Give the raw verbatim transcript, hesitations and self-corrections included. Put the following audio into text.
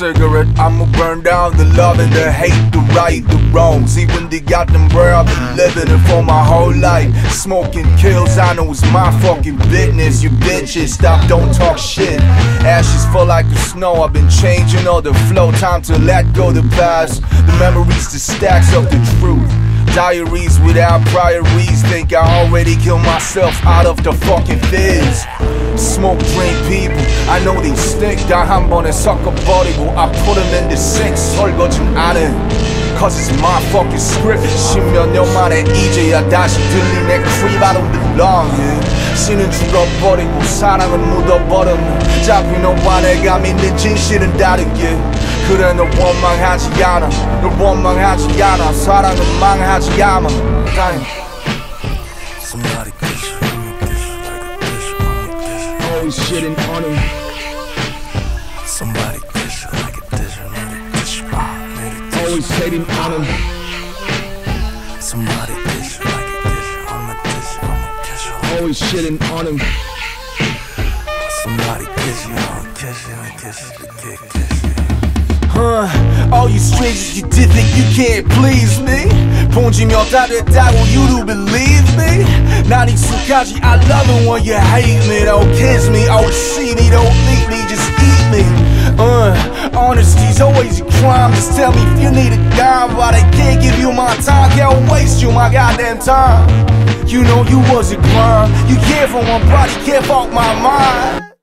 cigarette, I'ma burn down the love and the hate, the right, the wrongs. Even the goddamn where I've been living it for my whole life. Smoking kills, I know it's my fucking business. You bitches, stop, don't talk shit. Ashes fall like the snow, I've been changing all the flow. Time to let go the past, the memories, the stacks of the truth. Diaries without priorities, think I already killed myself out of the fucking fizz. Smoke, drink people, I know they stink. 단 한 번에 섞어버리고 I put them in the sink. 설거진 안 해, cause it's my fucking script. 십몇 년 만에 이제야 다시 들린 내 creep. I don't belong here. 신은 죽어버리고 사랑은 묻어버렸네. 잡힌 너와 내가 믿는 진실은 다르게. 그래 널 원망하지 않아, 널 원망하지 않아. 사랑은 망하지 않아. Somebody kiss you, I'ma kiss you like a kiss you, I'ma kiss you. Always shitting on him. Somebody kiss you like a kiss you, nigga kiss you, ah, nigga kiss you. Always hating on him. Somebody kiss you like a kiss you, I'ma kiss you, I'ma kiss you. Always shitting on him. Somebody kiss you, I'ma kiss you, I'ma kiss you, kiss you, kiss you. Huh, all you strangers, you did think you can't please me. 본지면 다 됐다고, you do believe me. 난 익숙하지, I love it when you hate me. Don't kiss me, oh see me, don't leave me, just eat me. Uh, honesty's always a crime. Just tell me if you need a dime, but I can't give you my time. Can't waste you my goddamn time. You know you was a crime. You care for one body, can't fault my mind.